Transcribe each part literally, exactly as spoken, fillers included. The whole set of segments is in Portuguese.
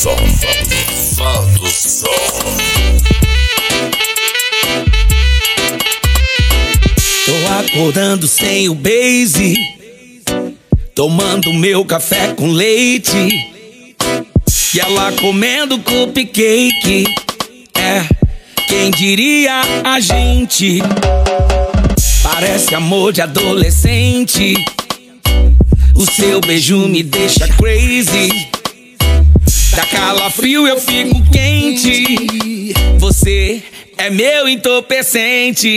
Som. Vado Som. Tô acordando sem o base, tomando meu café com leite, e ela comendo cupcake. É, quem diria a gente? Parece amor de adolescente. O seu beijo me deixa crazy, dá calafrio, eu fico quente. Você é meu entorpecente.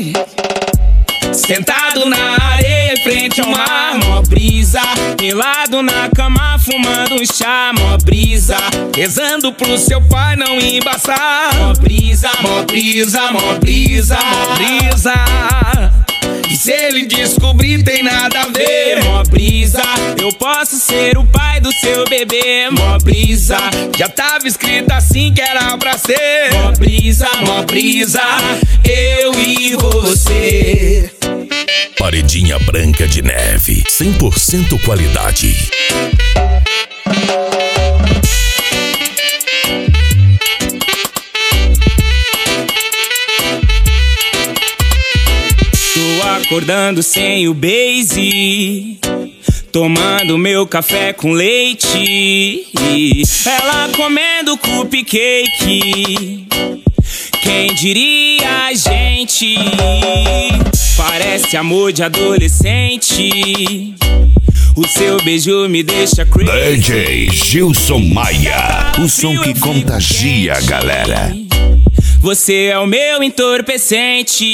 Sentado na areia em frente ao mar, mó brisa. Pelado na cama fumando um chá, mó brisa. Rezando pro seu pai não embaçar, mó brisa, mó brisa, mó brisa, mó brisa. E se ele descobrir tem nada a ver, mó brisa. Eu posso ser o pai do seu bebê, mó brisa. Já tava escrito assim que era pra ser, mó brisa, mó brisa. Eu e você. Paredinha Branca de Neve, cem por cento qualidade. Tô acordando sem o base, tomando meu café com leite, ela comendo cupcake. Quem diria a gente? Parece amor de adolescente. O seu beijo me deixa crazy. D J Gilson Maia, o som que contagia a galera. Você é o meu entorpecente.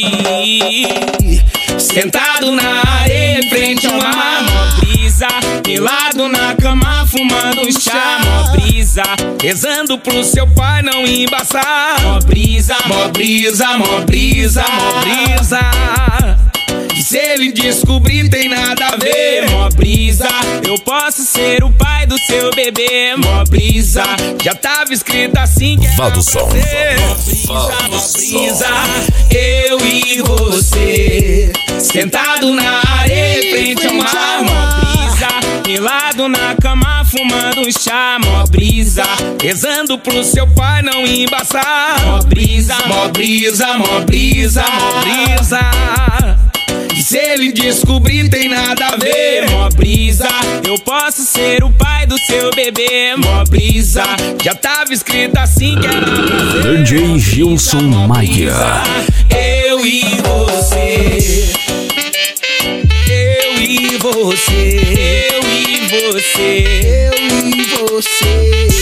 Sentado na areia em frente ao mar, mó brisa. Pelado na cama fumando um chá, mó brisa. Rezando pro seu pai não embaçar, mó brisa, mó brisa, mó brisa, mó brisa. E se ele descobrir tem nada a ver, mó brisa. Eu posso ser o pai do seu bebê, mó brisa. Já tava escrito assim que era Vado Som. Mó brisa, eu e você. Sentado na areia em frente ao mar, mó brisa. Pelado na cama fumando um chá, mó brisa. Rezando pro seu pai não embaçar, mó brisa, mó brisa, mó brisa, mó brisa. E se ele descobrir tem nada a ver, mó brisa. Eu posso ser o pai do seu bebê, mó brisa. Já tava escrito assim que era pra ser, D J Gilson Maia. eu e você. Eu e você. Eu e você. Eu e você.